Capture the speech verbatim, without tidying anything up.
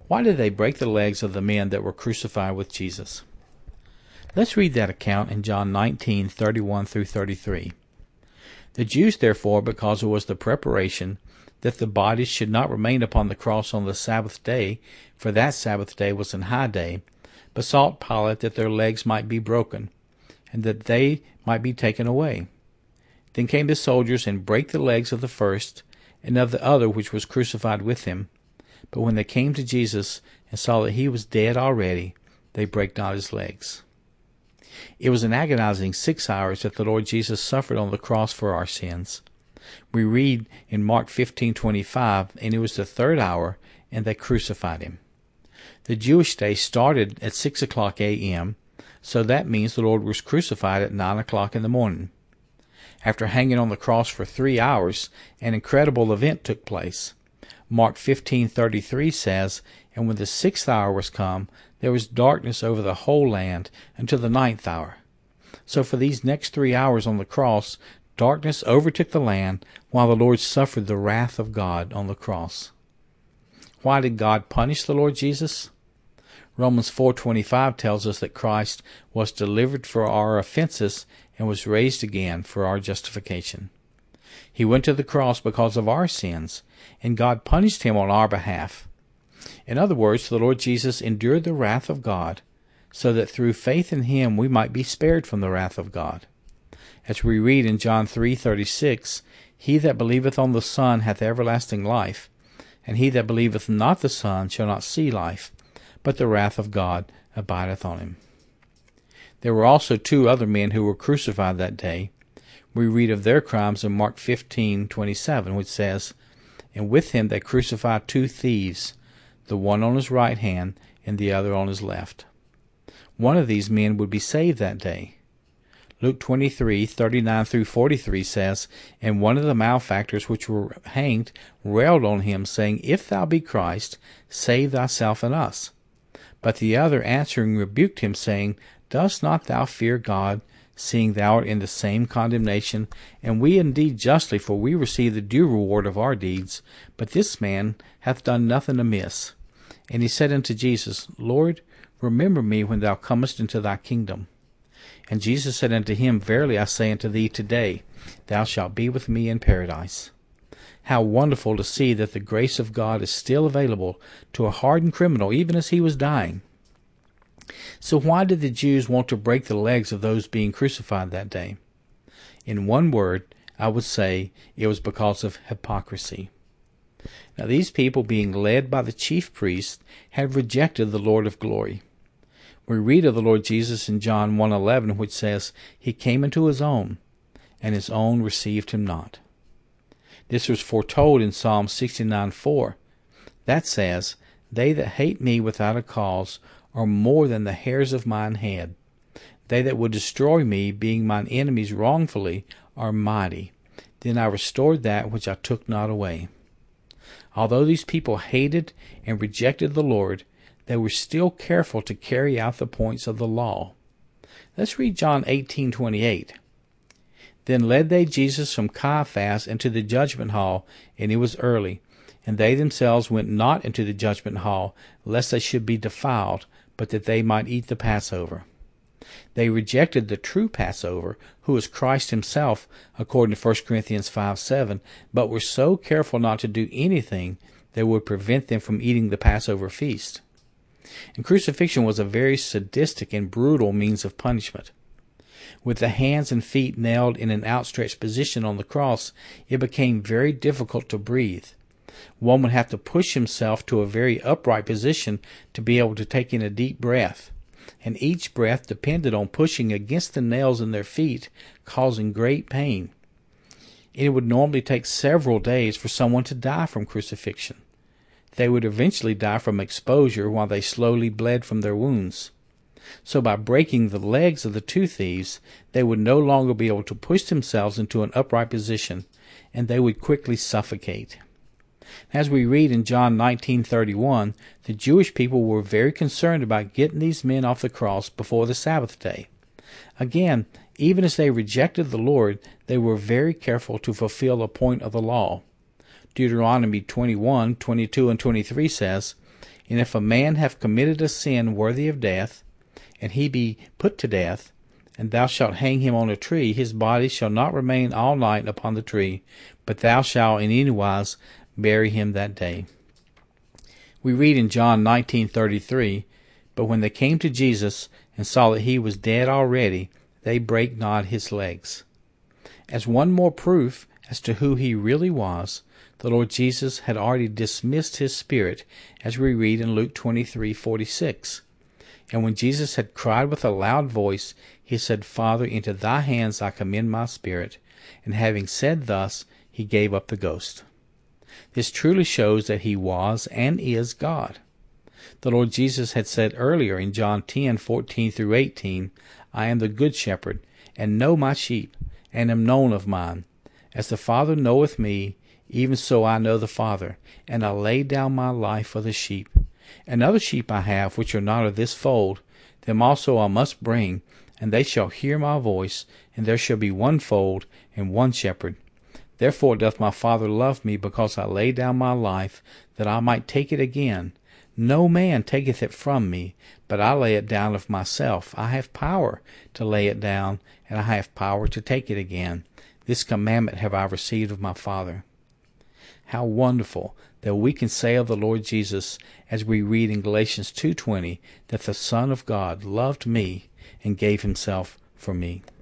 Why did they break the legs of the men that were crucified with Jesus? Let's read that account in John nineteen, thirty-one through thirty-three. The Jews, therefore, because it was the preparation that the bodies should not remain upon the cross on the Sabbath day, for that Sabbath day was an high day, besought Pilate that their legs might be broken, and that they might be taken away. Then came the soldiers and brake the legs of the first, and of the other which was crucified with him. But when they came to Jesus, and saw that he was dead already, they brake not his legs. It was an agonizing six hours that the Lord Jesus suffered on the cross for our sins. We read in Mark fifteen twenty-five, and it was the third hour, and they crucified him. The Jewish day started at six o'clock a m, so that means the Lord was crucified at nine o'clock in the morning. After hanging on the cross for three hours, an incredible event took place. Mark fifteen thirty-three says, "And when the sixth hour was come, there was darkness over the whole land until the ninth hour." So for these next three hours on the cross, darkness overtook the land while the Lord suffered the wrath of God on the cross. Why did God punish the Lord Jesus? Romans four twenty-five tells us that Christ was delivered for our offenses and was raised again for our justification. He went to the cross because of our sins, and God punished him on our behalf. In other words, the Lord Jesus endured the wrath of God, so that through faith in him we might be spared from the wrath of God. As we read in John three thirty-six, "He that believeth on the Son hath everlasting life, and he that believeth not the Son shall not see life, but the wrath of God abideth on him." There were also two other men who were crucified that day. We read of their crimes in Mark fifteen twenty-seven, which says, "And with him they crucified two thieves, the one on his right hand and the other on his left." One of these men would be saved that day. Luke twenty-three thirty-nine through forty-three says, "And one of the malefactors which were hanged railed on him, saying, If thou be Christ, save thyself and us. But the other answering rebuked him, saying, Dost not thou fear God, seeing thou art in the same condemnation? And we indeed justly, for we receive the due reward of our deeds. But this man hath done nothing amiss. And he said unto Jesus, Lord, remember me when thou comest into thy kingdom. And Jesus said unto him, Verily I say unto thee, today thou shalt be with me in paradise." How wonderful to see that the grace of God is still available to a hardened criminal, even as he was dying. So why did the Jews want to break the legs of those being crucified that day? In one word, I would say it was because of hypocrisy. Now these people, being led by the chief priests, had rejected the Lord of glory. We read of the Lord Jesus in John one eleven, which says, "He came into his own, and his own received him not." This was foretold in Psalm sixty-nine four. That says, "They that hate me without a cause are more than the hairs of mine head. They that would destroy me, being mine enemies wrongfully, are mighty. Then I restored that which I took not away." Although these people hated and rejected the Lord, they were still careful to carry out the points of the law. Let's read John eighteen twenty-eight. "Then led they Jesus from Caiaphas into the judgment hall, and it was early. And they themselves went not into the judgment hall, lest they should be defiled, but that they might eat the Passover." They rejected the true Passover, who is Christ himself, according to First Corinthians five seven, but were so careful not to do anything that would prevent them from eating the Passover feast. And crucifixion was a very sadistic and brutal means of punishment. With the hands and feet nailed in an outstretched position on the cross, it became very difficult to breathe. One would have to push himself to a very upright position to be able to take in a deep breath, and each breath depended on pushing against the nails in their feet, causing great pain. It would normally take several days for someone to die from crucifixion. They would eventually die from exposure while they slowly bled from their wounds. So by breaking the legs of the two thieves, they would no longer be able to push themselves into an upright position, and they would quickly suffocate. As we read in John nineteen thirty-one, the Jewish people were very concerned about getting these men off the cross before the Sabbath day. Again, even as they rejected the Lord, they were very careful to fulfill a point of the law. Deuteronomy twenty-one, twenty-two, and twenty-three says, And if a man have committed a sin worthy of death, and he be put to death, and thou shalt hang him on a tree, his body shall not remain all night upon the tree, but thou shalt in any wise bury him that day. We read in John nineteen thirty-three, But when they came to Jesus, and saw that he was dead already, they brake not his legs. As one more proof as to who he really was, the Lord Jesus had already dismissed his spirit, as we read in Luke twenty-three forty-six. And when Jesus had cried with a loud voice, he said, Father, into thy hands I commend my spirit. And having said thus, he gave up the ghost. This truly shows that he was and is God. The Lord Jesus had said earlier in John ten fourteen through eighteen, I am the good shepherd, and know my sheep, and am known of mine. As the Father knoweth me, even so I know the Father, and I lay down my life for the sheep. And other sheep I have, which are not of this fold, them also I must bring, and they shall hear my voice, and there shall be one fold and one shepherd. Therefore doth my Father love me, because I lay down my life, that I might take it again. No man taketh it from me, but I lay it down of myself. I have power to lay it down, and I have power to take it again. This commandment have I received of my Father. How wonderful that we can say of the Lord Jesus, as we read in Galatians two twenty, that the Son of God loved me and gave himself for me.